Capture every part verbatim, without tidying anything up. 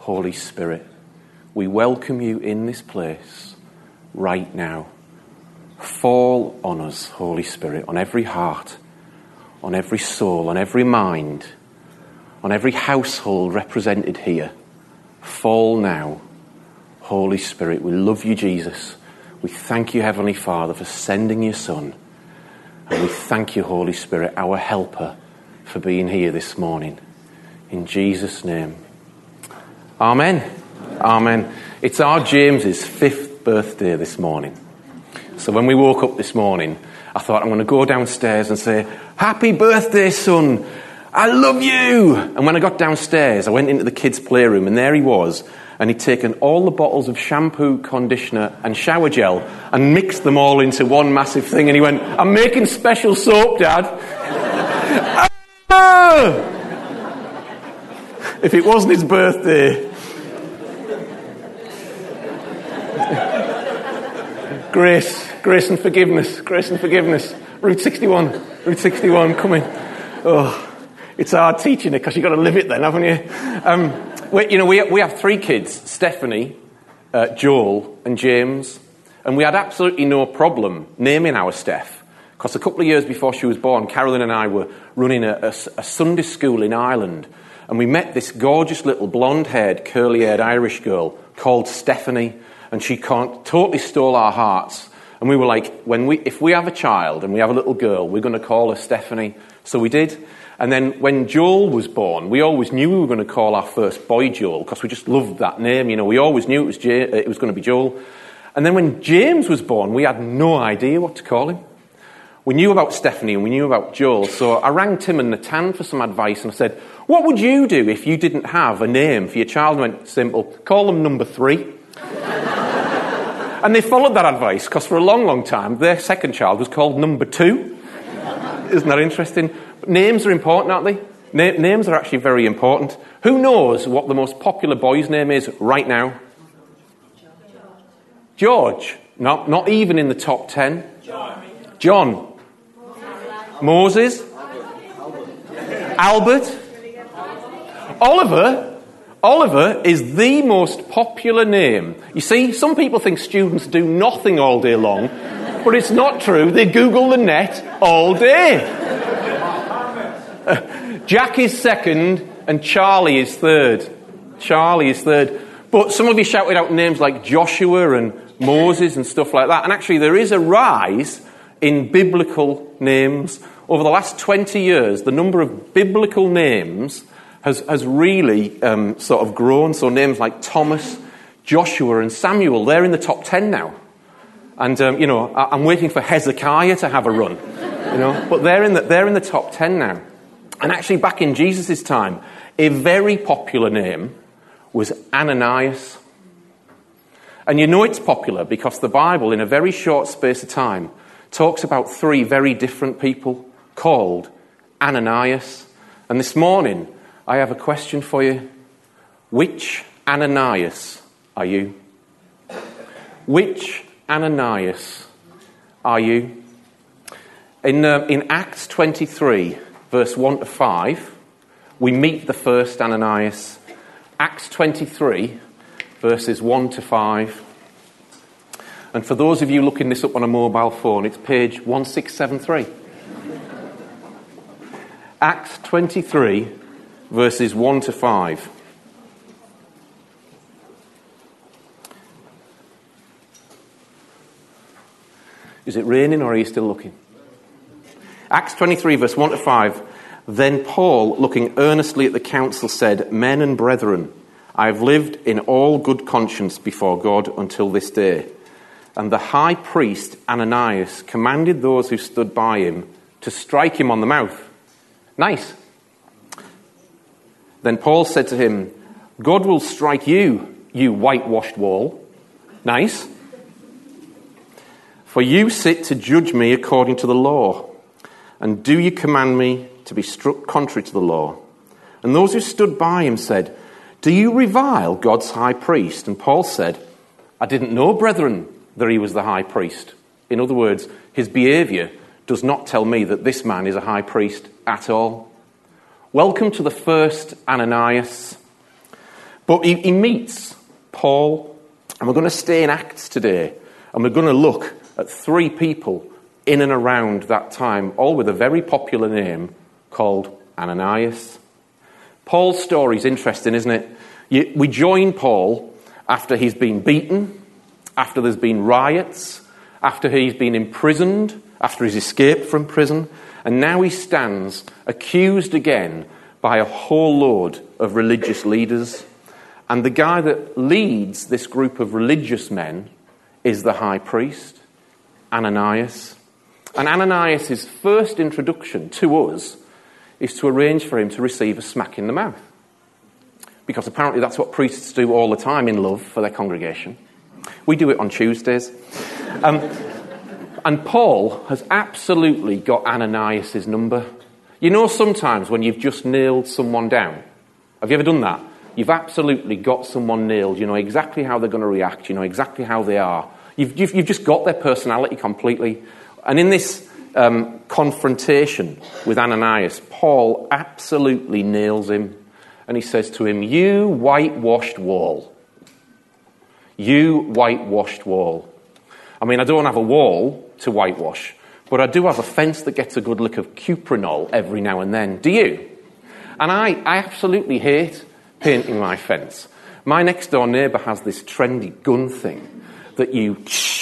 Holy Spirit. We welcome you in this place right now. Fall on us, Holy Spirit, on every heart, on every soul, on every mind, on every household represented here. Fall now, Holy Spirit. We love you, Jesus. We thank you, Heavenly Father, for sending your Son. And we thank you, Holy Spirit, our helper, for being here this morning. In Jesus' name. Amen. Amen. It's our James's fifth birthday this morning. So when we woke up this morning, I thought I'm going to go downstairs and say, "Happy birthday, son. I love you." And when I got downstairs, I went into the kids' playroom and there he was. And he'd taken all the bottles of shampoo, conditioner and shower gel and mixed them all into one massive thing. And he went, "I'm making special soap, Dad." Ah! If it wasn't his birthday. Grace, grace and forgiveness, grace and forgiveness. Route sixty-one, Route sixty-one, coming. Oh, it's hard teaching it because you've got to live it then, haven't you? Um, we, you know, we, we have three kids, Stephanie, uh, Joel and James, and we had absolutely no problem naming our Steph because a couple of years before she was born, Carolyn and I were running a, a, a Sunday school in Ireland, and we met this gorgeous little blonde-haired, curly-haired Irish girl called Stephanie. And she totally stole our hearts. And we were like, when we, if we have a child and we have a little girl, we're going to call her Stephanie. So we did. And then when Joel was born, we always knew we were going to call our first boy Joel because we just loved that name. You know, we always knew it was, J- it was going to be Joel. And then when James was born, we had no idea what to call him. We knew about Stephanie and we knew about Joel. So I rang Tim and Natan for some advice and I said, "What would you do if you didn't have a name for your child?" And I went, "Simple, call them number three." And they followed that advice because for a long, long time, their second child was called number two. Isn't that interesting? But names are important, aren't they? Na- names are actually very important. Who knows what the most popular boy's name is right now? George. Not, not even in the top ten. John. John. Moses. Albert. Oliver. Oliver is the most popular name. You see, some people think students do nothing all day long, but it's not true. They Google the net all day. Uh, Jack is second and Charlie is third. Charlie is third. But some of you shouted out names like Joshua and Moses and stuff like that. And actually there is a rise in biblical names. Over the last twenty years, the number of biblical names has, has really um, sort of grown. So names like Thomas, Joshua and Samuel, they're in the top ten now. And, um, you know, I, I'm waiting for Hezekiah to have a run, you know. But they're in the, they're in the top ten now. And actually back in Jesus' time, a very popular name was Ananias. And you know it's popular because the Bible, in a very short space of time, talks about three very different people called Ananias. And this morning, I have a question for you. Which Ananias are you? Which Ananias are you? In, uh, in Acts twenty-three, verse one to five, we meet the first Ananias. Acts twenty-three, verses one to five. And for those of you looking this up on a mobile phone, it's page one six seven three. Acts twenty-three, verses one to five. Is it raining or are you still looking? Acts twenty-three, verse one to five. Then Paul, looking earnestly at the council, said, "Men and brethren, I have lived in all good conscience before God until this day." And the high priest, Ananias, commanded those who stood by him to strike him on the mouth. Nice. Then Paul said to him, "God will strike you, you whitewashed wall." Nice. "For you sit to judge me according to the law. And do you command me to be struck contrary to the law?" And those who stood by him said, "Do you revile God's high priest?" And Paul said, "I didn't know, brethren, that he was the high priest." In other words, his behaviour does not tell me that this man is a high priest at all. Welcome to the first Ananias. But he, he meets Paul, and we're going to stay in Acts today, and we're going to look at three people in and around that time, all with a very popular name called Ananias. Paul's story is interesting, isn't it? You, we join Paul after he's been beaten, after there's been riots, after he's been imprisoned, after he's escaped from prison, and now he stands accused again by a whole load of religious leaders. And the guy that leads this group of religious men is the high priest, Ananias. And Ananias' first introduction to us is to arrange for him to receive a smack in the mouth. Because apparently that's what priests do all the time in love for their congregation. We do it on Tuesdays. Um, and Paul has absolutely got Ananias' number. You know, sometimes when you've just nailed someone down, have you ever done that? You've absolutely got someone nailed. You know exactly how they're going to react. You know exactly how they are. You've, you've, you've just got their personality completely. And in this um, confrontation with Ananias, Paul absolutely nails him. And he says to him, "You whitewashed wall. You whitewashed wall." I mean, I don't have a wall to whitewash, but I do have a fence that gets a good lick of cuprinol every now and then. Do you? And I, I absolutely hate painting my fence. My next door neighbour has this trendy gun thing that you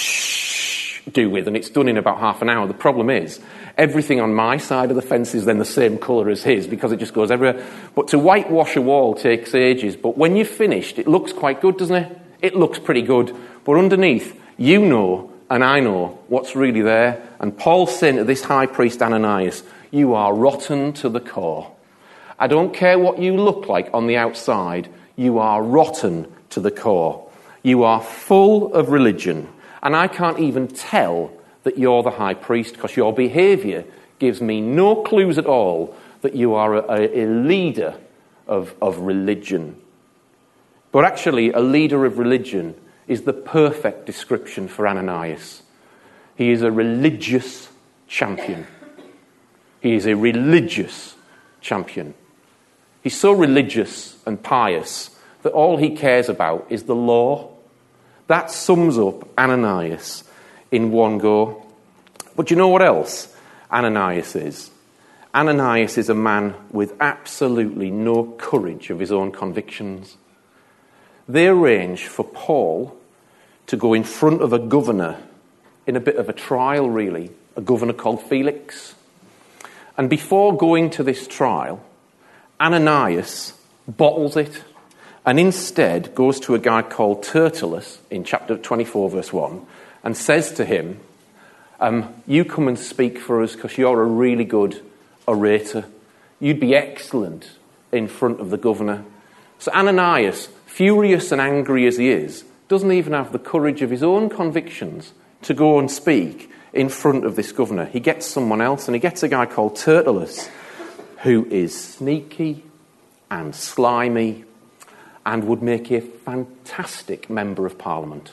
do with, and it's done in about half an hour. The problem is, everything on my side of the fence is then the same colour as his because it just goes everywhere. But to whitewash a wall takes ages. But when you've finished, it looks quite good, doesn't it? It looks pretty good. But underneath, you know and I know what's really there. And Paul's saying to this high priest Ananias, "You are rotten to the core. I don't care what you look like on the outside. You are rotten to the core. You are full of religion. And I can't even tell that you're the high priest because your behaviour gives me no clues at all that you are a, a leader of, of religion." But actually, a leader of religion is the perfect description for Ananias. He is a religious champion. He is a religious champion. He's so religious and pious that all he cares about is the law. That sums up Ananias in one go. But you know what else Ananias is? Ananias is a man with absolutely no courage of his own convictions. They arrange for Paul to go in front of a governor in a bit of a trial, really, a governor called Felix. And before going to this trial, Ananias bottles it and instead goes to a guy called Tertullus in chapter twenty-four, verse one, and says to him, um, "You come and speak for us because you're a really good orator. You'd be excellent in front of the governor." So Ananias, furious and angry as he is, doesn't even have the courage of his own convictions to go and speak in front of this governor. He gets someone else, and he gets a guy called Tertullus, who is sneaky and slimy and would make a fantastic member of parliament.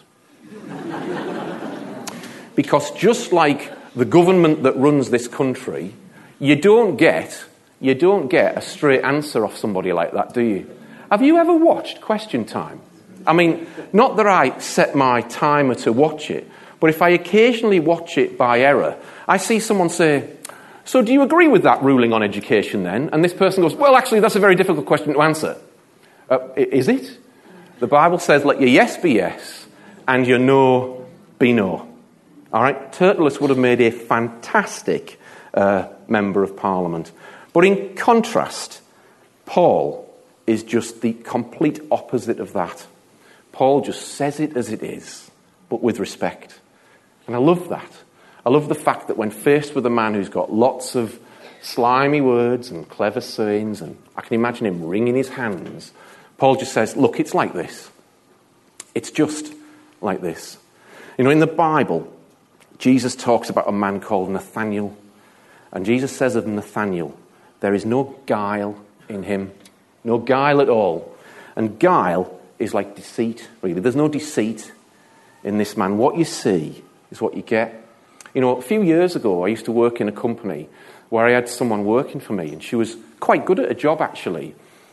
Because just like the government that runs this country, you don't get you don't get a straight answer off somebody like that, do you? Have you ever watched Question Time? I mean, not that I set my timer to watch it, but if I occasionally watch it by error, I see someone say, "So do you agree with that ruling on education then?" And this person goes, "Well, actually, that's a very difficult question to answer." Uh, is it? The Bible says, "Let your yes be yes, and your no be no." All right? Tertullus would have made a fantastic uh, member of parliament. But in contrast, Paul is just the complete opposite of that. Paul just says it as it is, but with respect. And I love that. I love the fact that when faced with a man who's got lots of slimy words and clever sayings, and I can imagine him wringing his hands, Paul just says, "Look, it's like this. It's just like this." You know, in the Bible, Jesus talks about a man called Nathaniel. And Jesus says of Nathaniel, there is no guile in him. No guile at all. And guile is like deceit, really. There's no deceit in this man. What you see is what you get. You know, a few years ago, I used to work in a company where I had someone working for me, and she was quite good at her job, actually.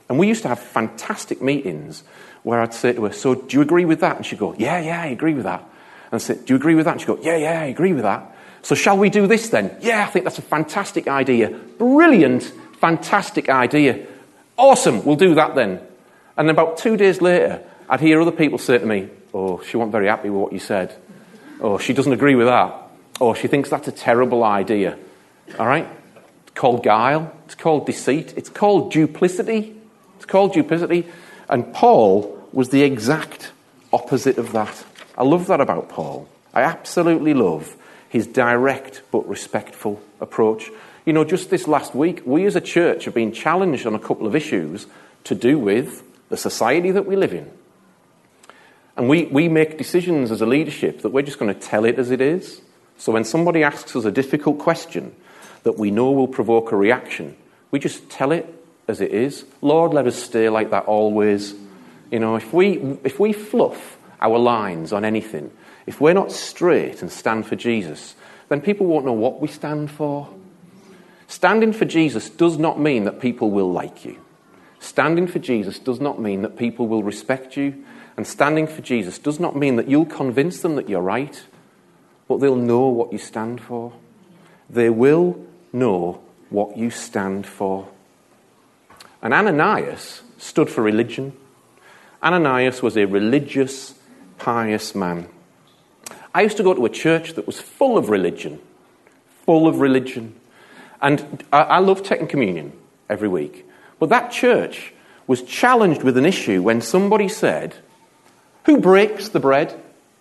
And we used to have fantastic meetings where I'd say to her, so do you agree with that? And she'd go, yeah, yeah, I agree with that. And I'd say, do you agree with that? And she'd go, yeah, yeah, I agree with that. So shall we do this then? Yeah, I think that's a fantastic idea. Brilliant, fantastic idea. Awesome, we'll do that then. And about two days later, I'd hear other people say to me, oh, she wasn't very happy with what you said. Oh, she doesn't agree with that. Oh, she thinks that's a terrible idea. All right? It's called guile. It's called deceit. It's called duplicity. It's called duplicity. And Paul was the exact opposite of that. I love that about Paul. I absolutely love his direct but respectful approach. You know, just this last week, we as a church have been challenged on a couple of issues to do with the society that we live in. And we, we make decisions as a leadership that we're just going to tell it as it is. So when somebody asks us a difficult question that we know will provoke a reaction, we just tell it as it is. Lord, let us stay like that always. You know, if we if we fluff our lines on anything, if we're not straight and stand for Jesus, then people won't know what we stand for. Standing for Jesus does not mean that people will like you. Standing for Jesus does not mean that people will respect you. And standing for Jesus does not mean that you'll convince them that you're right, but they'll know what you stand for. They will know what you stand for. And Ananias stood for religion. Ananias was a religious, pious man. I used to go to a church that was full of religion, full of religion. And I, I love taking communion every week. But that church was challenged with an issue when somebody said, who breaks the bread?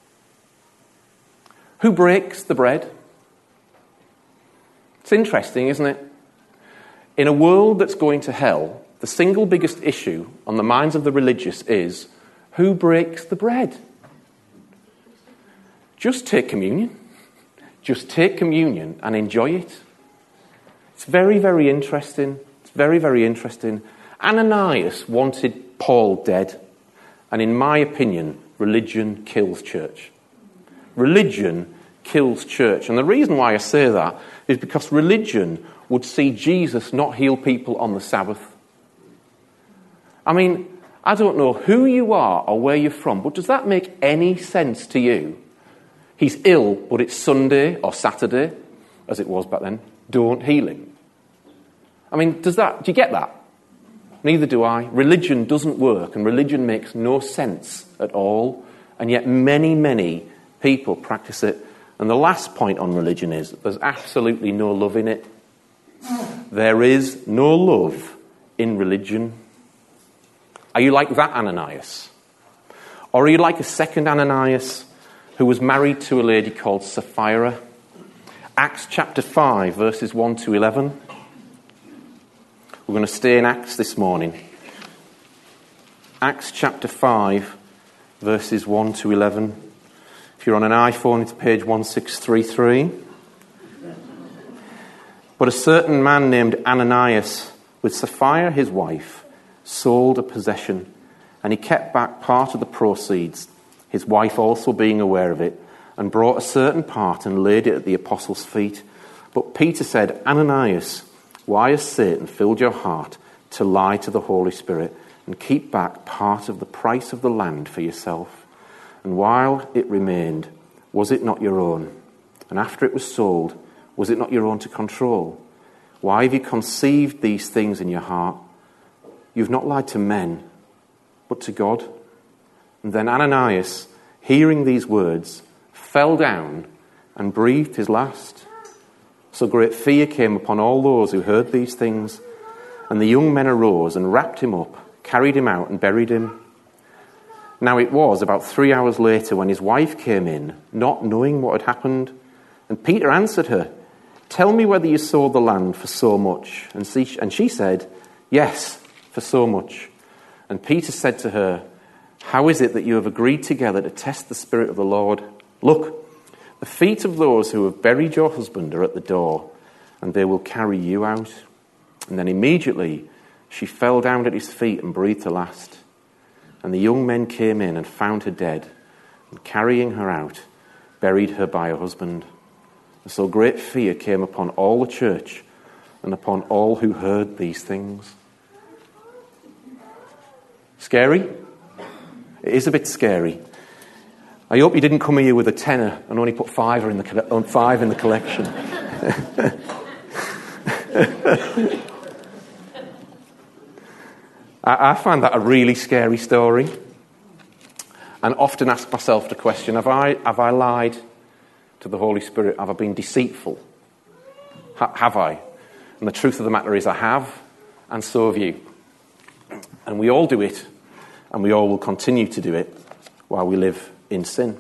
Who breaks the bread? It's interesting, isn't it? In a world that's going to hell, the single biggest issue on the minds of the religious is, who breaks the bread? Just take communion. Just take communion and enjoy it. It's very, very interesting. It's very, very interesting. Ananias wanted Paul dead. And in my opinion, religion kills church. Religion kills church. And the reason why I say that is because religion would see Jesus not heal people on the Sabbath. I mean, I don't know who you are or where you're from, but does that make any sense to you? He's ill, but it's Sunday or Saturday, as it was back then. Don't heal him. I mean, does that, do you get that? Neither do I. Religion doesn't work, and religion makes no sense at all, and yet many, many people practice it. And the last point on religion is there's absolutely no love in it. There is no love in religion. Are you like that Ananias? Or are you like a second Ananias who was married to a lady called Sapphira? Acts chapter five, verses one to eleven. We're going to stay in Acts this morning. Acts chapter five, verses one to eleven. If you're on an iPhone, it's page one six three three. But a certain man named Ananias, with Sapphira his wife, sold a possession, and he kept back part of the proceeds, his wife also being aware of it, and brought a certain part and laid it at the apostles' feet. But Peter said, Ananias, why has Satan filled your heart to lie to the Holy Spirit and keep back part of the price of the land for yourself? And while it remained, was it not your own? And after it was sold, was it not your own to control? Why have you conceived these things in your heart? You've not lied to men, but to God. And then Ananias, hearing these words, fell down and breathed his last. So great fear came upon all those who heard these things. And the young men arose and wrapped him up, carried him out and buried him. Now it was about three hours later when his wife came in, not knowing what had happened. And Peter answered her, tell me whether you sold the land for so much. And she, and she said, yes, for so much. And Peter said to her, how is it that you have agreed together to test the Spirit of the Lord? Look, the feet of those who have buried your husband are at the door, and they will carry you out. And then immediately she fell down at his feet and breathed her last. And the young men came in and found her dead, and carrying her out, buried her by her husband. And so great fear came upon all the church and upon all who heard these things. Scary? It is a bit scary. I hope you didn't come here with a tenner and only put five in the, five in the collection. I, I find that a really scary story, and often ask myself the question, have I, have I lied to the Holy Spirit? Have I been deceitful? Ha- have I? And the truth of the matter is I have, and so have you. And we all do it, and we all will continue to do it while we live in sin.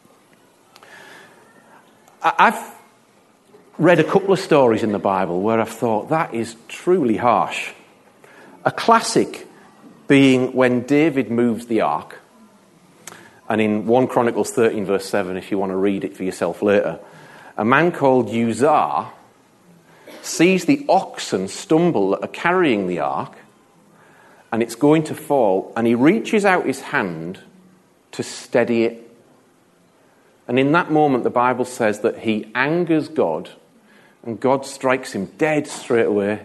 I- I've read a couple of stories in the Bible where I've thought, that is truly harsh. A classic being when David moves the ark. And in First Chronicles thirteen verse seven, if you want to read it for yourself later, a man called Uzzah sees the oxen stumble that are carrying the ark, and it's going to fall, and he reaches out his hand to steady it. And in that moment, the Bible says that he angers God, and God strikes him dead straight away.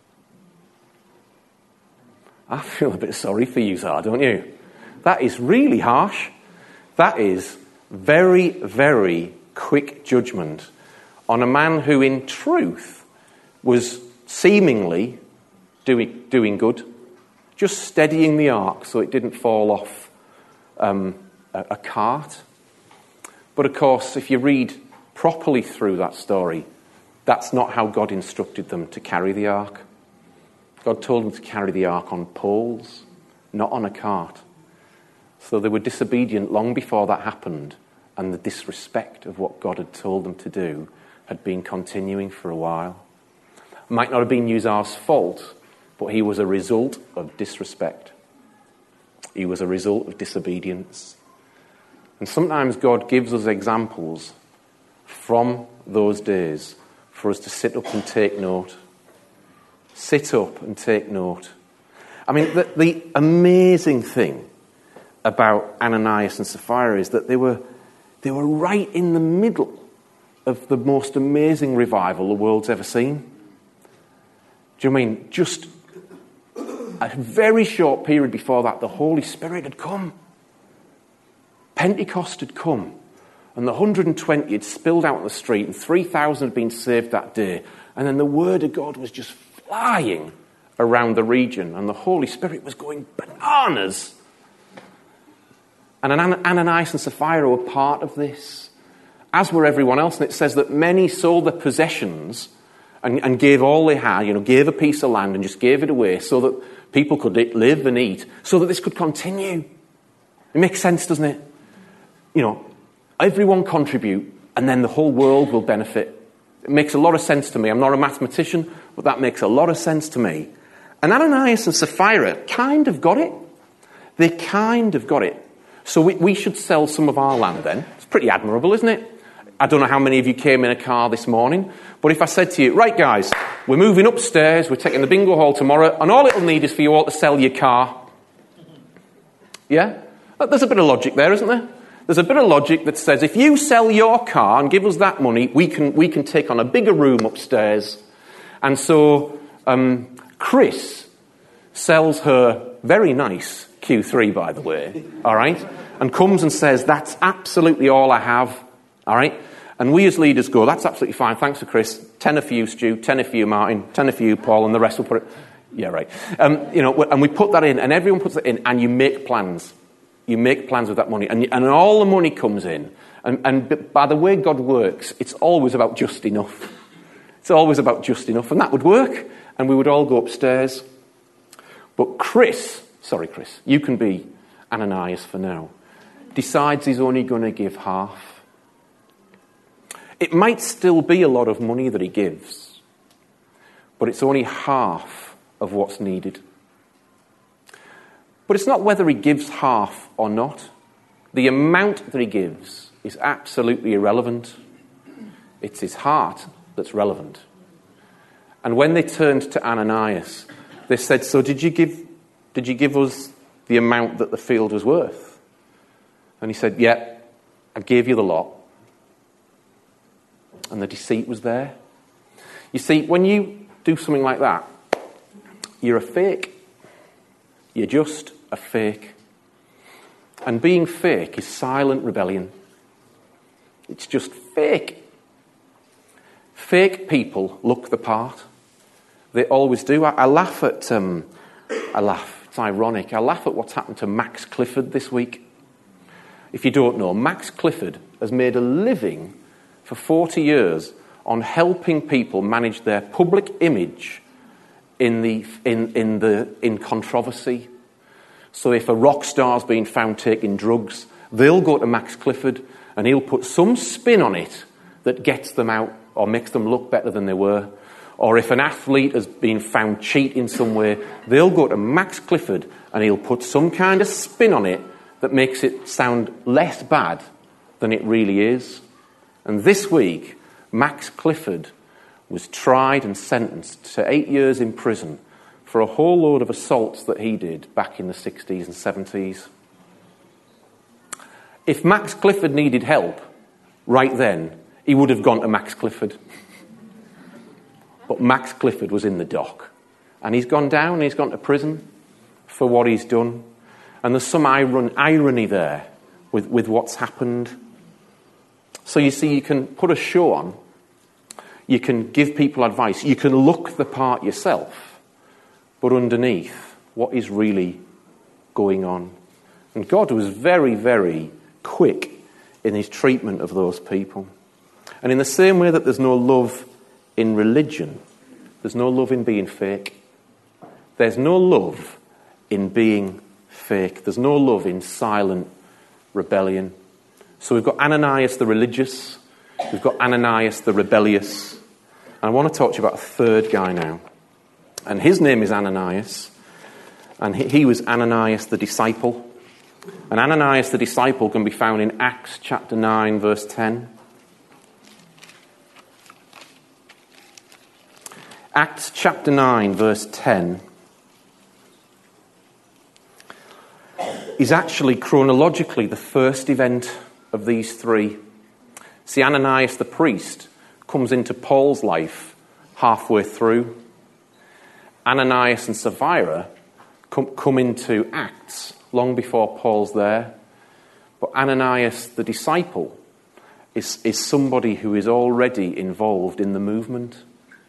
I feel a bit sorry for Uzzah, don't you? That is really harsh. That is very, very quick judgment on a man who in truth was seemingly doing, doing good, just steadying the ark so it didn't fall off um, a, a cart. But of course, if you read properly through that story, that's not how God instructed them to carry the ark. God told them to carry the ark on poles, not on a cart. So they were disobedient long before that happened, and the disrespect of what God had told them to do had been continuing for a while. It might not have been Uzzah's fault, but he was a result of disrespect. He was a result of disobedience. And sometimes God gives us examples from those days for us to sit up and take note. Sit up and take note. I mean, the, the amazing thing about Ananias and Sapphira is that they were they were right in the middle of the most amazing revival the world's ever seen. Do you mean just a very short period before that, the Holy Spirit had come. Pentecost had come, and the one hundred twenty had spilled out on the street, and three thousand had been saved that day. And then the word of God was just flying around the region, and the Holy Spirit was going bananas. And Ananias and Sapphira were part of this, as were everyone else. And it says that many sold their possessions and, and gave all they had, you know, gave a piece of land and just gave it away so that people could live and eat, so that this could continue. It makes sense, doesn't it? You know, everyone contribute, and then the whole world will benefit. It makes a lot of sense to me. I'm not a mathematician, but that makes a lot of sense to me. And Ananias and Sapphira kind of got it. They kind of got it. So we, we should sell some of our land then. It's pretty admirable, isn't it? I don't know how many of you came in a car this morning, but if I said to you, right guys, we're moving upstairs, we're taking the bingo hall tomorrow, and all it'll need is for you all to sell your car. Yeah? There's a bit of logic there, isn't there? There's a bit of logic that says if you sell your car and give us that money, we can we can take on a bigger room upstairs. And so um, Chris sells her very nice Q three, by the way, all right, and comes and says, that's absolutely all I have, all right? And we as leaders go, that's absolutely fine, thanks for Chris, tenner for you, Stu, tenner for you, Martin, tenner for you, Paul, and the rest will put it, yeah, right. Um, you know, and we put that in, and everyone puts it in, and you make plans. You make plans with that money, and, and all the money comes in. And, and by the way God works, it's always about just enough. It's always about just enough, and that would work, and we would all go upstairs. But Chris, sorry Chris, you can be Ananias for now, decides he's only going to give half. It might still be a lot of money that he gives, but it's only half of what's needed. But it's not whether he gives half or not. The amount that he gives is absolutely irrelevant. It's his heart that's relevant. And when they turned to Ananias, they said, so did you give did you give us the amount that the field was worth? And he said, yeah, I gave you the lot. And the deceit was there. You see, when you do something like that, you're a fake. You're just a fake. And being fake is silent rebellion. It's just fake. Fake people look the part. They always do. I, I laugh at, um, I laugh, it's ironic, I laugh at what's happened to Max Clifford this week. If you don't know, Max Clifford has made a living for forty years on helping people manage their public image in the in in the in controversy. So if a rock star's been found taking drugs, they'll go to Max Clifford and he'll put some spin on it that gets them out or makes them look better than they were. Or if an athlete has been found cheating somewhere, they'll go to Max Clifford and he'll put some kind of spin on it that makes it sound less bad than it really is. And this week, Max Clifford was tried and sentenced to eight years in prison for a whole load of assaults that he did back in the sixties and seventies. If Max Clifford needed help right then, he would have gone to Max Clifford. But Max Clifford was in the dock. And he's gone down and he's gone to prison for what he's done. And there's some iron- irony there with, with what's happened. So you see, you can put a show on. You can give people advice. You can look the part yourself. But underneath, what is really going on? And God was very, very quick in his treatment of those people. And in the same way that there's no love in religion, there's no love in being fake. There's no love in being fake. There's no love in silent rebellion. So we've got Ananias the religious. We've got Ananias the rebellious. And I want to talk to you about a third guy now. And his name is Ananias. And he was Ananias the disciple. And Ananias the disciple can be found in Acts chapter nine, verse ten. Acts chapter nine, verse ten is actually chronologically the first event of these three. See, Ananias the priest comes into Paul's life halfway through. Ananias and Sapphira come, come into Acts long before Paul's there. But Ananias the disciple is, is somebody who is already involved in the movement.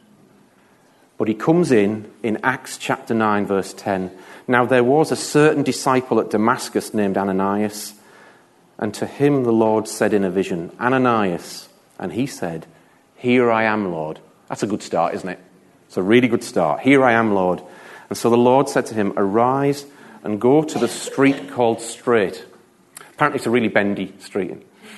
But he comes in, in Acts chapter nine, verse ten. Now there was a certain disciple at Damascus named Ananias, and to him the Lord said in a vision, Ananias. And he said, Here I am, Lord. That's a good start, isn't it? It's a really good start. Here I am, Lord. And so the Lord said to him, Arise and go to the street called Straight. Apparently it's a really bendy street.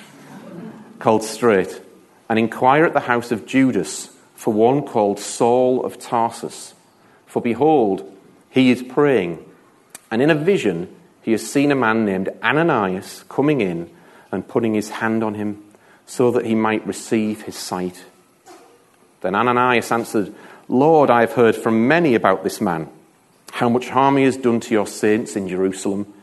Called Straight. And inquire at the house of Judas for one called Saul of Tarsus. For behold, he is praying. And in a vision, he has seen a man named Ananias coming in and putting his hand on him so that he might receive his sight. Then Ananias answered, Lord, I have heard from many about this man, how much harm he has done to your saints in Jerusalem.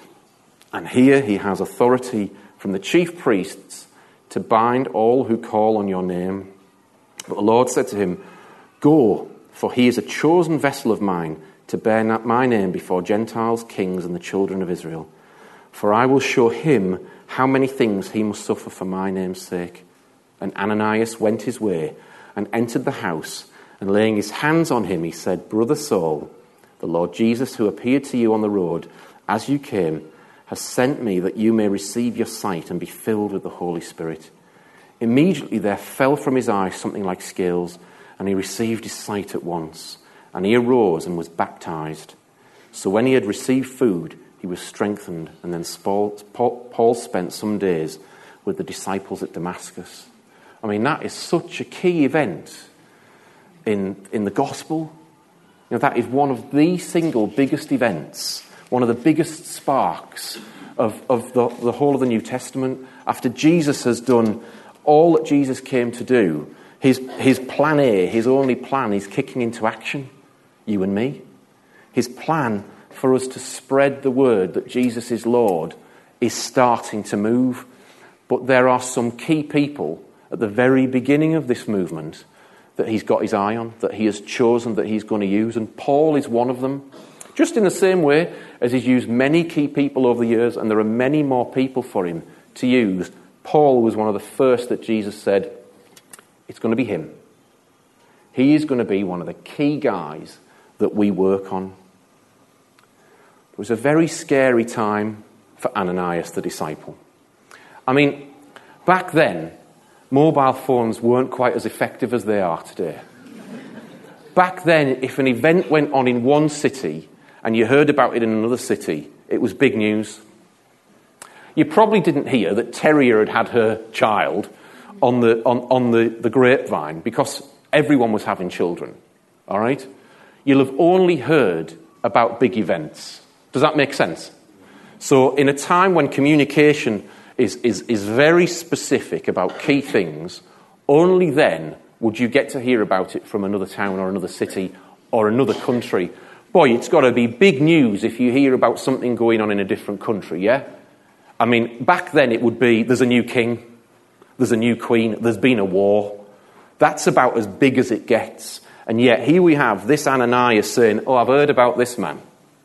And here he has authority from the chief priests to bind all who call on your name. But the Lord said to him, Go, for he is a chosen vessel of mine to bear my name before Gentiles, kings, and the children of Israel. For I will show him how many things he must suffer for my name's sake. And Ananias went his way and entered the house, and laying his hands on him, he said, Brother Saul, the Lord Jesus, who appeared to you on the road as you came, has sent me that you may receive your sight and be filled with the Holy Spirit. Immediately there fell from his eyes something like scales, and he received his sight at once. And he arose and was baptized. So when he had received food, he was strengthened. And then Paul spent some days with the disciples at Damascus. I mean, that is such a key event in, in the gospel. You know, that is one of the single biggest events, one of the biggest sparks of, of the, the whole of the New Testament. After Jesus has done all that Jesus came to do, his, his plan A, his only plan, is kicking into action. You and me. His plan for us to spread the word that Jesus is Lord is starting to move. But there are some key people at the very beginning of this movement that he's got his eye on, that he has chosen, that he's going to use. And Paul is one of them. Just in the same way as he's used many key people over the years, and there are many more people for him to use, Paul was one of the first that Jesus said, it's going to be him. He is going to be one of the key guys that we work on. It was a very scary time for Ananias the disciple. I mean, back then, mobile phones weren't quite as effective as they are today. Back then, if an event went on in one city and you heard about it in another city, it was big news. You probably didn't hear that Terrier had had her child on the on, on the, the grapevine because everyone was having children. All right? You'll have only heard about big events. Does that make sense? So in a time when communication is, is, is very specific about key things, only then would you get to hear about it from another town or another city or another country. Boy, it's got to be big news if you hear about something going on in a different country, yeah? I mean, back then it would be, there's a new king, there's a new queen, there's been a war. That's about as big as it gets. And yet here we have this Ananias saying, oh, I've heard about this man.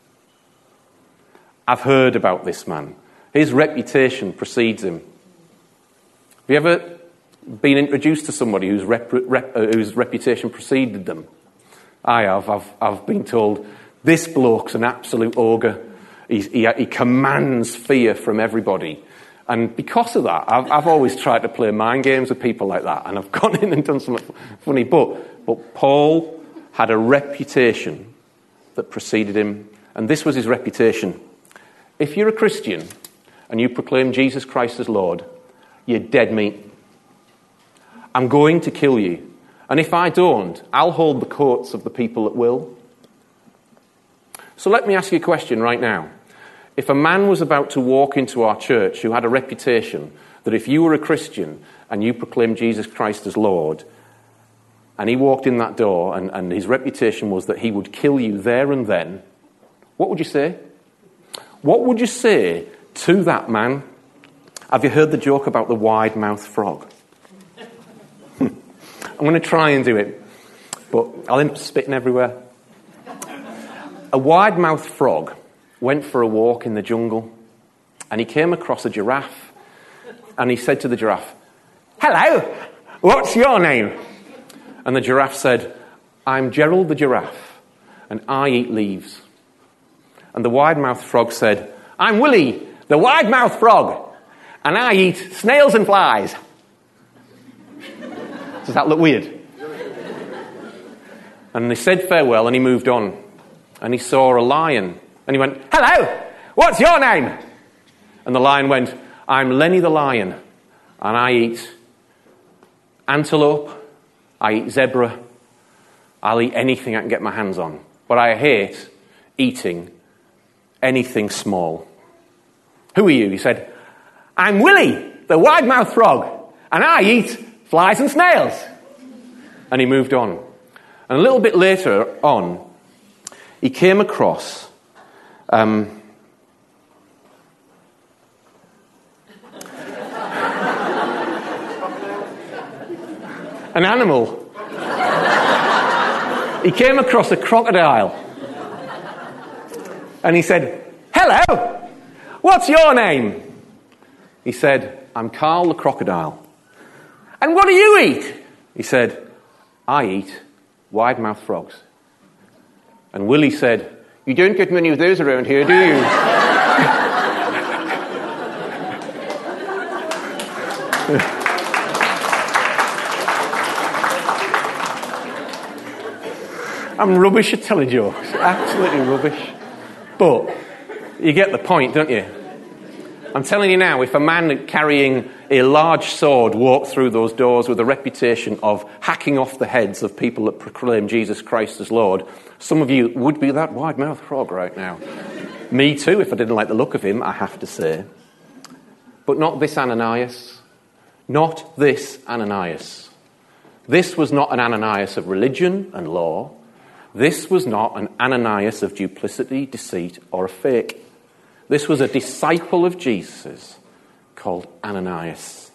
I've heard about this man. His reputation precedes him. Have you ever been introduced to somebody whose, rep, rep, uh, whose reputation preceded them? I have. I've, I've been told, this bloke's an absolute ogre. He's, he, he commands fear from everybody. And because of that, I've, I've always tried to play mind games with people like that. And I've gone in and done something funny. But, but Paul had a reputation that preceded him. And this was his reputation. If you're a Christian and you proclaim Jesus Christ as Lord, you're dead meat. I'm going to kill you. And if I don't, I'll hold the coats of the people that will. So let me ask you a question right now. If a man was about to walk into our church who had a reputation that if you were a Christian and you proclaimed Jesus Christ as Lord, and he walked in that door and, and his reputation was that he would kill you there and then, what would you say? What would you say to that man? Have you heard the joke about the wide-mouthed frog? I'm going to try and do it, but I'll end up spitting everywhere. A wide-mouthed frog went for a walk in the jungle, and he came across a giraffe, and he said to the giraffe, "Hello, what's your name?" And the giraffe said, "I'm Gerald the giraffe, and I eat leaves." And the wide-mouthed frog said, "I'm Willie, the wide-mouthed frog, and I eat snails and flies." Does that look weird? And they said farewell, and he moved on. And he saw a lion, and he went, "Hello, what's your name?" And the lion went, "I'm Lenny the lion, and I eat antelope, I eat zebra, I'll eat anything I can get my hands on. But I hate eating anything small." "Who are you?" He said, "I'm Willie, the wide-mouthed frog, and I eat flies and snails." And he moved on. And a little bit later on, he came across um, an animal. He came across a crocodile. And he said, "Hello, what's your name?" He said, "I'm Carl the crocodile." "And what do you eat?" He said, "I eat wide-mouthed frogs." And Willie said, "You don't get many of those around here, do you?" I'm rubbish at telling jokes. Absolutely rubbish. But you get the point, don't you? I'm telling you now, if a man carrying a large sword walked through those doors with a reputation of hacking off the heads of people that proclaim Jesus Christ as Lord, some of you would be that wide-mouthed frog right now. Me too, if I didn't like the look of him, I have to say. But not this Ananias. Not this Ananias. This was not an Ananias of religion and law. This was not an Ananias of duplicity, deceit, or a fake. This was a disciple of Jesus called Ananias.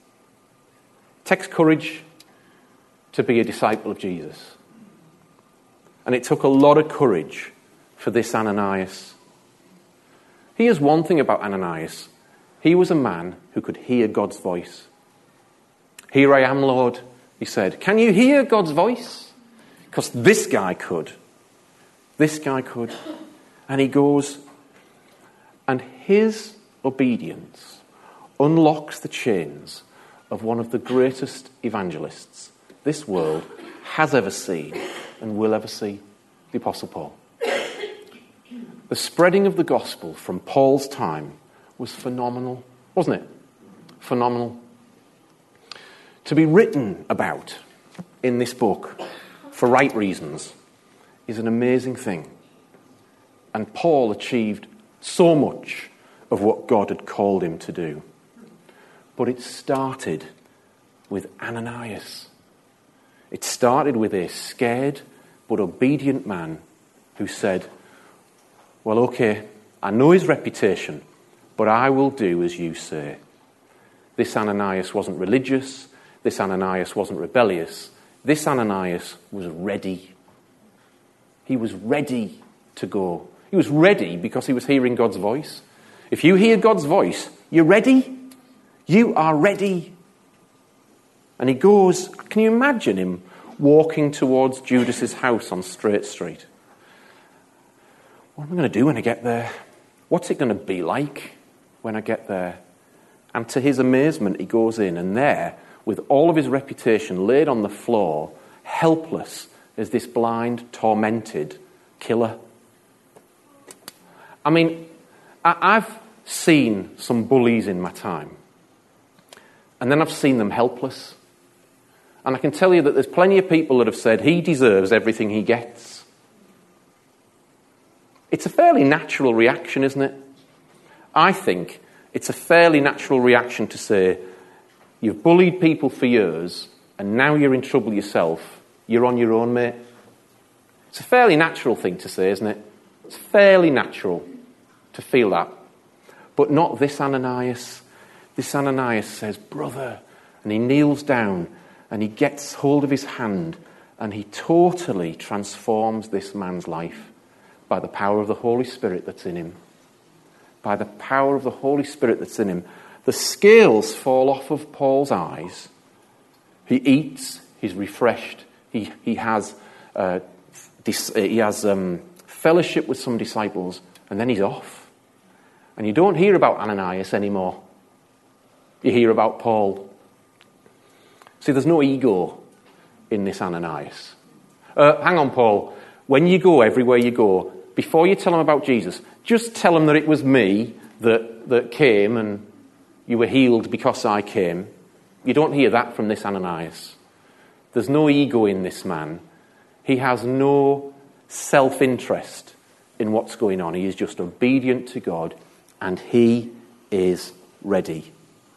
It takes courage to be a disciple of Jesus. And it took a lot of courage for this Ananias. Here's one thing about Ananias. He was a man who could hear God's voice. "Here I am, Lord," he said. "Can you hear God's voice?" Because this guy could. This guy could. And he goes, and his obedience unlocks the chains of one of the greatest evangelists this world has ever seen and will ever see, the Apostle Paul. The spreading of the gospel from Paul's time was phenomenal, wasn't it? Phenomenal. To be written about in this book for right reasons is an amazing thing. And Paul achieved so much of what God had called him to do. But it started with Ananias. It started with a scared but obedient man who said, "Well, okay, I know his reputation, but I will do as you say." This Ananias wasn't religious. This Ananias wasn't rebellious. This Ananias was ready. He was ready to go. He was ready because he was hearing God's voice. If you hear God's voice, you're ready. You are ready. And he goes, can you imagine him walking towards Judas's house on Straight Street? What am I going to do when I get there? What's it going to be like when I get there? And to his amazement, he goes in, and there, with all of his reputation laid on the floor, helpless as this blind, tormented killer. I mean, I've seen some bullies in my time, and then I've seen them helpless. And I can tell you that there's plenty of people that have said he deserves everything he gets. It's a fairly natural reaction, isn't it? I think it's a fairly natural reaction to say, you've bullied people for years, and now you're in trouble yourself. You're on your own, mate. It's a fairly natural thing to say, isn't it? It's fairly natural to feel that. But not this Ananias. This Ananias says, "Brother," and he kneels down, and he gets hold of his hand, and he totally transforms this man's life by the power of the Holy Spirit that's in him. By the power of the Holy Spirit that's in him. The scales fall off of Paul's eyes. He eats, he's refreshed, he, he has, uh, dis- he has um, fellowship with some disciples, and then he's off. And you don't hear about Ananias anymore. You hear about Paul. See, there's no ego in this Ananias. Uh, hang on, Paul. When you go everywhere you go, before you tell them about Jesus, just tell them that it was me that, that came and you were healed because I came. You don't hear that from this Ananias. There's no ego in this man. He has no self-interest in what's going on. He is just obedient to God, and he is ready.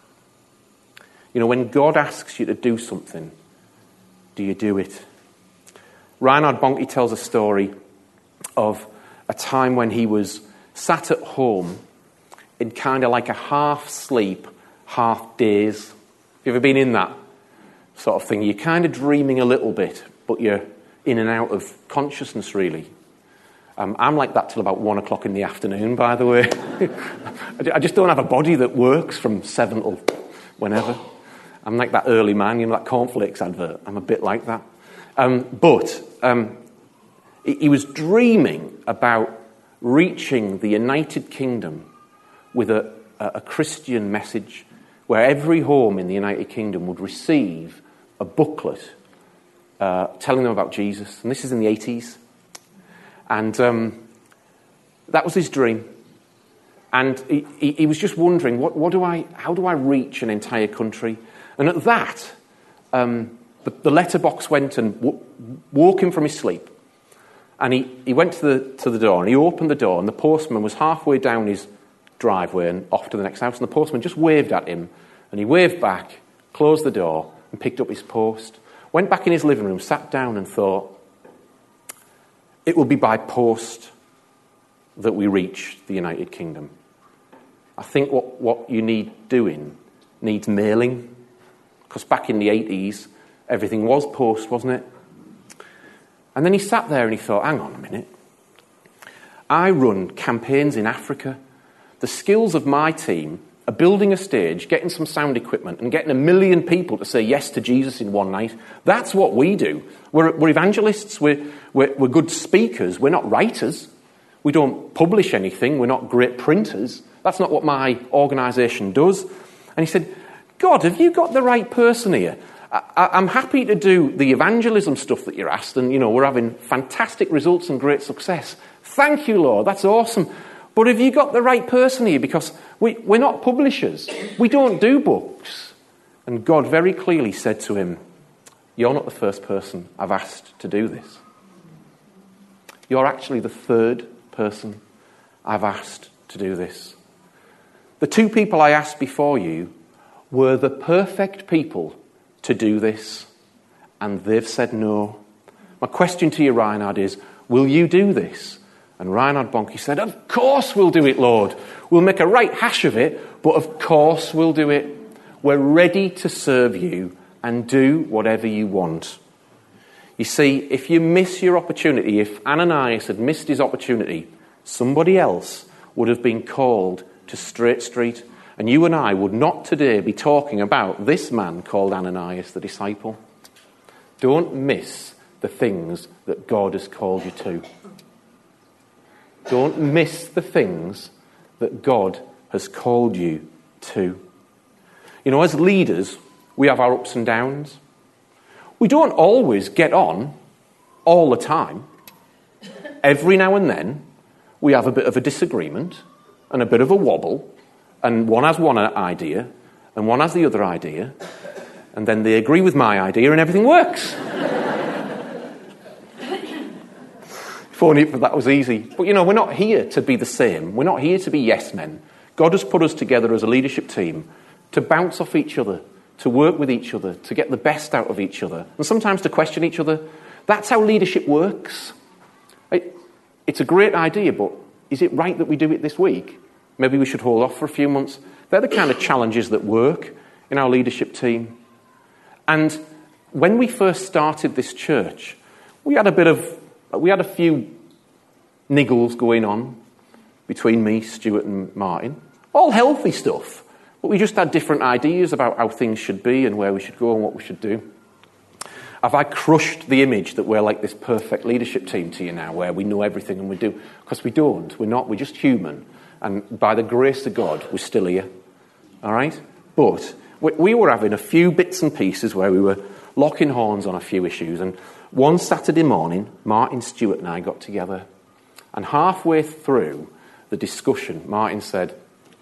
You know, when God asks you to do something, do you do it? Reinhard Bonnke tells a story of a time when he was sat at home in kind of like a half sleep, half daze. Have you ever been in that sort of thing? You're kind of dreaming a little bit, but you're in and out of consciousness, really. Um, I'm like that till about one o'clock in the afternoon, by the way. I just don't have a body that works from seven till whenever. I'm like that early man, you know, that cornflakes advert. I'm a bit like that. Um, but um, he, he was dreaming about reaching the United Kingdom with a, a Christian message where every home in the United Kingdom would receive a booklet uh, telling them about Jesus. And this is in the eighties. And um, that was his dream. And he, he, he was just wondering, what, what do I, how do I reach an entire country? And at that, um, the, the letterbox went and w- woke him from his sleep. And he, he went to the to the door, and he opened the door, and the postman was halfway down his driveway and off to the next house, and the postman just waved at him, and he waved back, closed the door, and picked up his post. Went back in his living room, sat down and thought, it will be by post that we reach the United Kingdom. I think what, what you need doing needs mailing, because back in the eighties, everything was post, wasn't it? And then he sat there and he thought, hang on a minute. I run campaigns in Africa. The skills of my team are building a stage, getting some sound equipment, and getting a million people to say yes to Jesus in one night. That's what we do. We're, we're evangelists. We're, we're, we're good speakers. We're not writers. We don't publish anything. We're not great printers. That's not what my organisation does. And he said, God, have you got the right person here? I, I'm happy to do the evangelism stuff that you're asked, and, you know, we're having fantastic results and great success. Thank you, Lord. That's awesome. But have you got the right person here? Because we, we're not publishers. We don't do books. And God very clearly said to him, you're not the first person I've asked to do this. You're actually the third person I've asked to do this. The two people I asked before you were the perfect people to do this, and they've said no. My question to you, Reinhard, is, will you do this? And Reinhard Bonnke said, of course we'll do it, Lord. We'll make a right hash of it, but of course we'll do it. We're ready to serve you and do whatever you want. You see, if you miss your opportunity, if Ananias had missed his opportunity, somebody else would have been called to Straight Street, and you and I would not today be talking about this man called Ananias the disciple. Don't miss the things that God has called you to. Don't miss the things that God has called you to. You know, as leaders, we have our ups and downs. We don't always get on all the time. Every now and then, we have a bit of a disagreement and a bit of a wobble, and one has one idea, and one has the other idea, and then they agree with my idea and everything works. If only that was easy. But, you know, we're not here to be the same. We're not here to be yes men. God has put us together as a leadership team to bounce off each other, to work with each other, to get the best out of each other, and sometimes to question each other. That's how leadership works. It, it's a great idea, but is it right that we do it this week? Maybe we should hold off for a few months. They're the kind of challenges that work in our leadership team. And when we first started this church, we had a bit of, we had a few niggles going on between me, Stuart and Martin. All healthy stuff. But we just had different ideas about how things should be and where we should go and what we should do. Have I crushed the image that we're like this perfect leadership team to you now, where we know everything and we do? Because we don't. We're not. We're just human. And by the grace of God, we're still here. All right? But we were having a few bits and pieces where we were locking horns on a few issues. And one Saturday morning, Martin, Stuart and I got together. And halfway through the discussion, Martin said,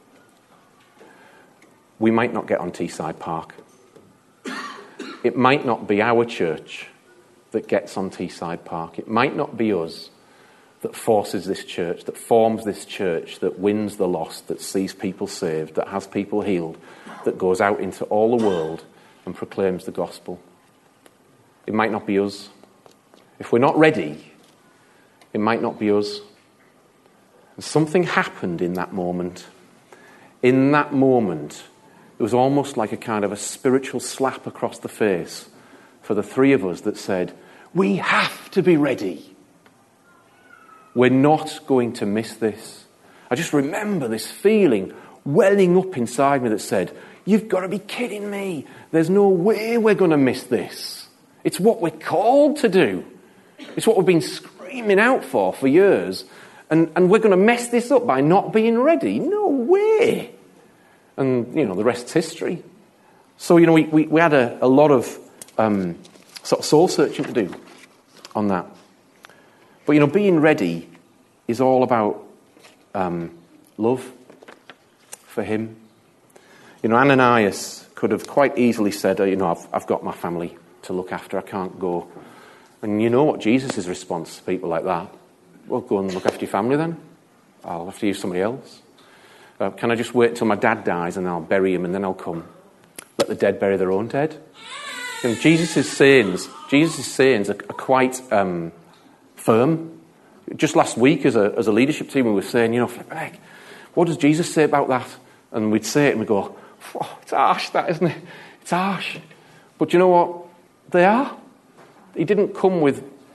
we might not get on Teesside Park. It might not be our church that gets on Teesside Park. It might not be us that forces this church, that forms this church, that wins the lost, that sees people saved, that has people healed, that goes out into all the world and proclaims the gospel. It might not be us. If we're not ready, it might not be us. And something happened in that moment. In that moment, it was almost like a kind of a spiritual slap across the face for the three of us that said, we have to be ready. We're not going to miss this. I just remember this feeling welling up inside me that said, you've got to be kidding me. There's no way we're going to miss this. It's what we're called to do. It's what we've been screaming out for for years. And, and we're going to mess this up by not being ready. No way. And, you know, the rest's history. So, you know, we, we, we had a, a lot of um, sort of soul searching to do on that. But, you know, being ready is all about um, love for him. You know, Ananias could have quite easily said, oh, you know, I've, I've got my family to look after, I can't go. And you know what Jesus' response to people like that? Well, go and look after your family then. I'll have to use somebody else. Uh, can I just wait till my dad dies and I'll bury him and then I'll come? Let the dead bury their own dead. You know, Jesus' sayings, Jesus' sayings are, are quite um, firm. Just last week as a, as a leadership team we were saying, you know, flip heck, what does Jesus say about that? And we'd say it and we'd go, oh, it's harsh that, isn't it? It's harsh. But you know what? They are. He didn't come with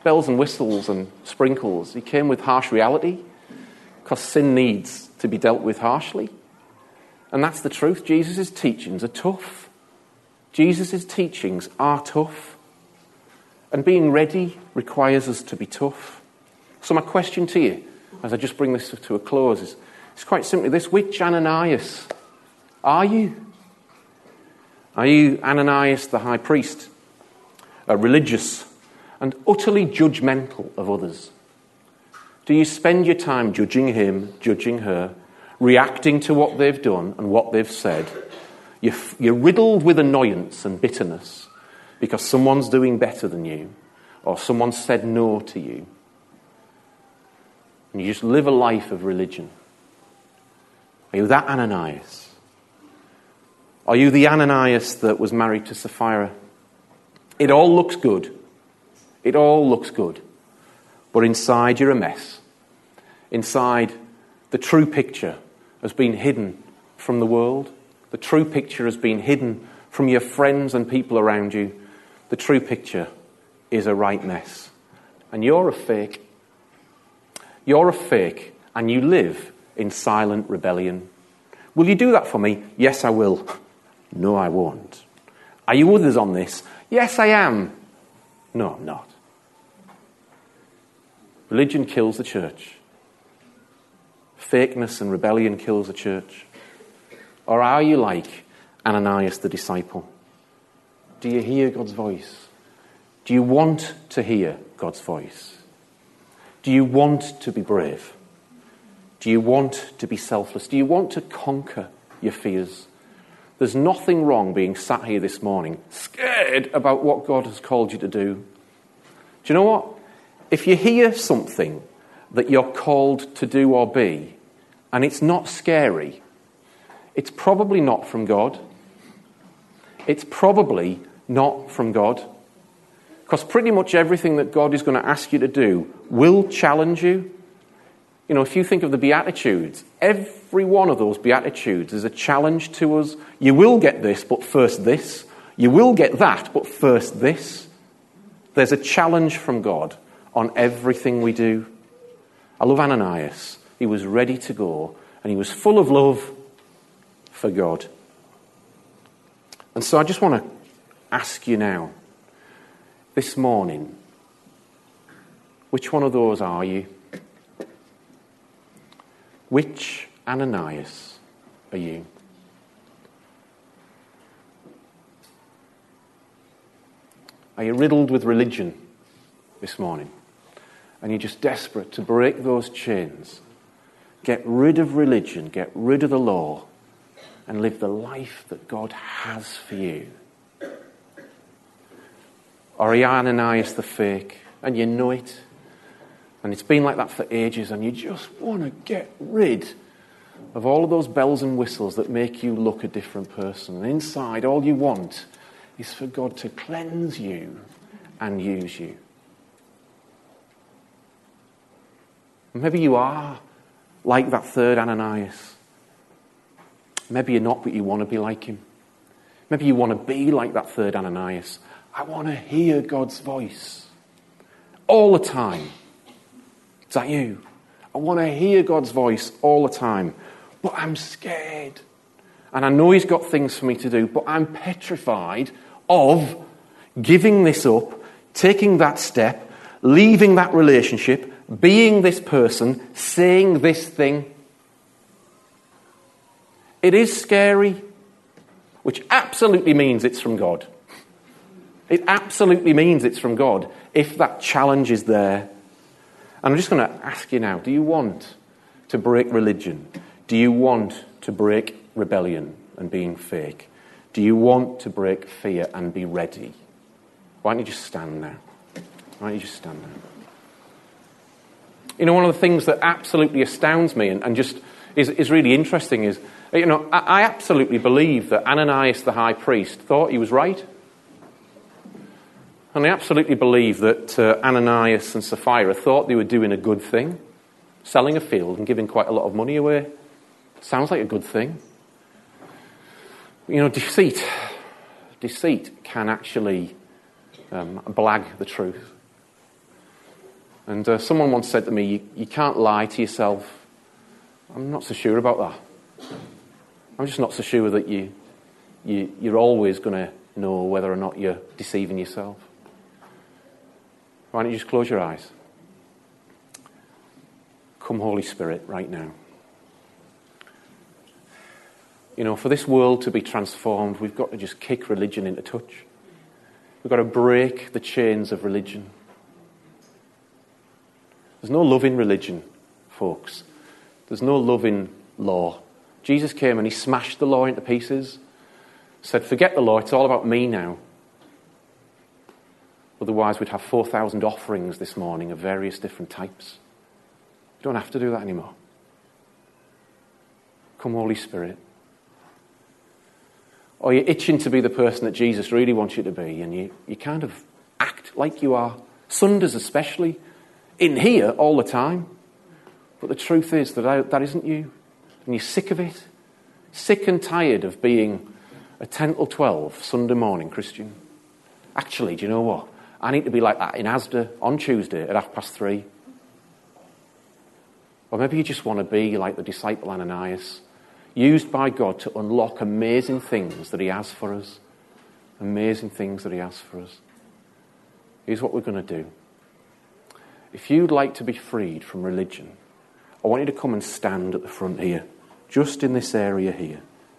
bells and whistles and sprinkles. He came with harsh reality, because sin needs to be dealt with harshly. And that's the truth. Jesus' teachings are tough. Jesus' teachings are tough. And being ready requires us to be tough. So my question to you, as I just bring this to a close, is, is quite simply this. Which Ananias are you? Are you Ananias the high priest, a religious and utterly judgmental of others? Do you spend your time judging him, judging her, reacting to what they've done and what they've said? You're, you're riddled with annoyance and bitterness because someone's doing better than you or someone said no to you. And you just live a life of religion. Are you that Ananias? Are you the Ananias that was married to Sapphira? It all looks good. It all looks good. But inside you're a mess. Inside, the true picture has been hidden from the world. The true picture has been hidden from your friends and people around you. The true picture is a right mess. And you're a fake. You're a fake, and you live in silent rebellion. Will you do that for me? Yes, I will. No, I won't. Are you others on this? Yes, I am. No, I'm not. Religion kills the church. Fakeness and rebellion kills the church. Or are you like Ananias the disciple? Do you hear God's voice? Do you want to hear God's voice? Do you want to be brave? Do you want to be selfless? Do you want to conquer your fears? There's nothing wrong being sat here this morning, scared about what God has called you to do. Do you know what? If you hear something that you're called to do or be, and it's not scary, it's probably not from God. It's probably not from God. Because pretty much everything that God is going to ask you to do will challenge you. You know, if you think of the Beatitudes, every one of those Beatitudes is a challenge to us. You will get this, but first this. You will get that, but first this. There's a challenge from God on everything we do. I love Ananias. He was ready to go, and he was full of love for God. And so I just want to ask you now, this morning, which one of those are you? Which Ananias are you? Are you riddled with religion this morning? And you're just desperate to break those chains, get rid of religion, get rid of the law, and live the life that God has for you? Or are you Ananias the fake, and you know it, and it's been like that for ages, and you just want to get rid of all of those bells and whistles that make you look a different person. And inside, all you want is for God to cleanse you and use you. Maybe you are like that third Ananias. Maybe you're not, but you want to be like him. Maybe you want to be like that third Ananias. I want to hear God's voice all the time. Is that you? I want to hear God's voice all the time, but I'm scared. And I know he's got things for me to do, but I'm petrified of giving this up, taking that step, leaving that relationship, being this person, saying this thing. It is scary, which absolutely means it's from God. It absolutely means it's from God if that challenge is there. And I'm just going to ask you now, do you want to break religion? Do you want to break rebellion and being fake? Do you want to break fear and be ready? Why don't you just stand now? Why don't you just stand now? You know, one of the things that absolutely astounds me and, and just is, is really interesting is, you know, I, I absolutely believe that Ananias the high priest thought he was right. And I absolutely believe that uh, Ananias and Sapphira thought they were doing a good thing, selling a field and giving quite a lot of money away. Sounds like a good thing. You know, deceit, deceit can actually um, blag the truth. And uh, someone once said to me, you, you can't lie to yourself. I'm not so sure about that. I'm just not so sure that you, you, you're always going to know whether or not you're deceiving yourself. Why don't you just close your eyes? Come, Holy Spirit, right now. You know, for this world to be transformed, we've got to just kick religion into touch. We've got to break the chains of religion. There's no love in religion, folks. There's no love in law. Jesus came and he smashed the law into pieces. Said, forget the law, it's all about me now. Otherwise, we'd have four thousand offerings this morning of various different types. You don't have to do that anymore. Come, Holy Spirit. Or you're itching to be the person that Jesus really wants you to be, and you, you kind of act like you are. Sundays especially. In here all the time. But the truth is that I, that isn't you. And you're sick of it. Sick and tired of being a ten till twelve Sunday morning Christian. Actually, do you know what? I need to be like that in Asda on Tuesday at half past three. Or maybe you just want to be like the disciple Ananias, used by God to unlock amazing things that he has for us. Amazing things that he has for us. Here's what we're going to do. If you'd like to be freed from religion, I want you to come and stand at the front here, just in this area here.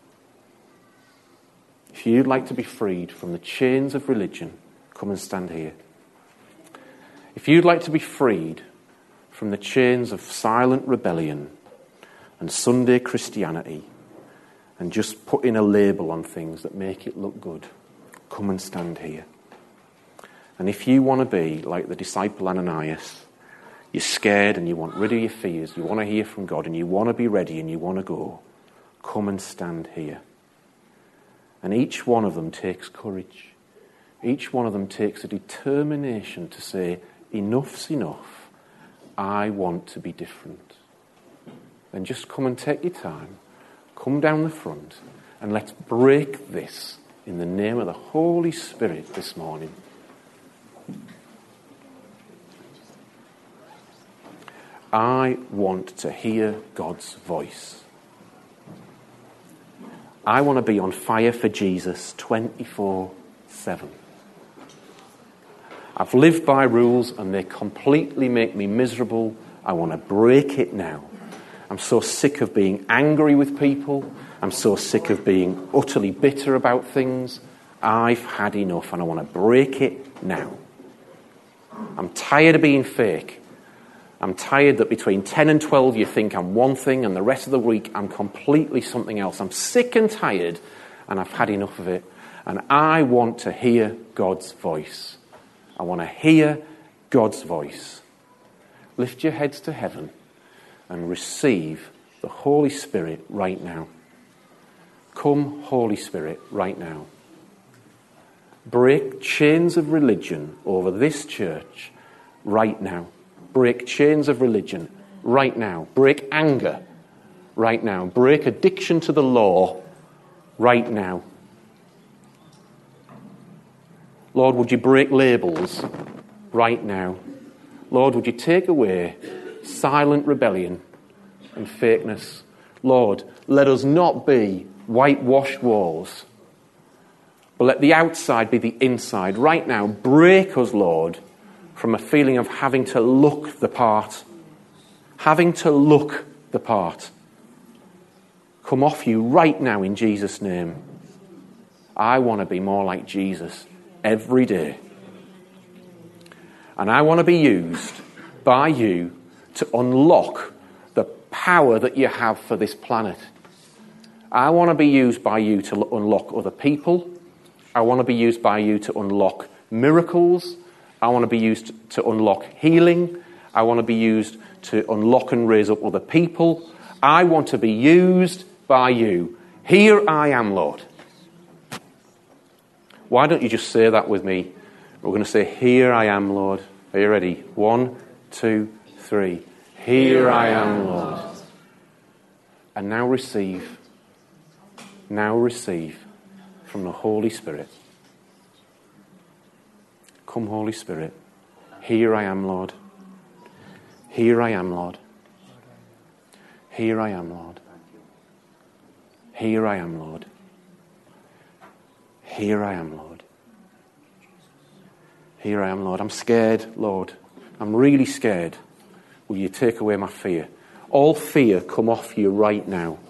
If you'd like to be freed from the chains of religion, come and stand here. If you'd like to be freed from the chains of silent rebellion and Sunday Christianity and just putting a label on things that make it look good, come and stand here. And if you want to be like the disciple Ananias, you're scared and you want rid of your fears, you want to hear from God and you want to be ready and you want to go, come and stand here. And each one of them takes courage. Each one of them takes a determination to say, enough's enough. I want to be different. Then just come and take your time. Come down the front and let's break this in the name of the Holy Spirit this morning. I want to hear God's voice. I want to be on fire for Jesus twenty-four seven. I've lived by rules and they completely make me miserable. I want to break it now. I'm so sick of being angry with people. I'm so sick of being utterly bitter about things. I've had enough and I want to break it now. I'm tired of being fake. I'm tired that between ten and twelve you think I'm one thing and the rest of the week I'm completely something else. I'm sick and tired and I've had enough of it. And I want to hear God's voice. I want to hear God's voice. Lift your heads to heaven and receive the Holy Spirit right now. Come, Holy Spirit, right now. Break chains of religion over this church right now. Break chains of religion right now. Break anger right now. Break addiction to the law right now. Lord, would you break labels right now? Lord, would you take away silent rebellion and fakeness? Lord, let us not be whitewashed walls, but let the outside be the inside. Right now, break us, Lord, from a feeling of having to look the part. Having to look the part. Come off you right now in Jesus' name. I want to be more like Jesus every day. And I want to be used by you to unlock the power that you have for this planet. I want to be used by you to unlock other people. I want to be used by you to unlock miracles. I want to be used to unlock healing. I want to be used to unlock and raise up other people. I want to be used by you. Here I am, Lord. Why don't you just say that with me? We're going to say, here I am, Lord. Are you ready? One, two, three. Here I am, Lord. And now receive. Now receive from the Holy Spirit. Come, Holy Spirit. Here I am, Lord. Here I am, Lord. Here I am, Lord. Here I am, Lord. Here I am, Lord. Here I am, Lord. I'm scared, Lord. I'm really scared. Will you take away my fear? All fear come off you right now.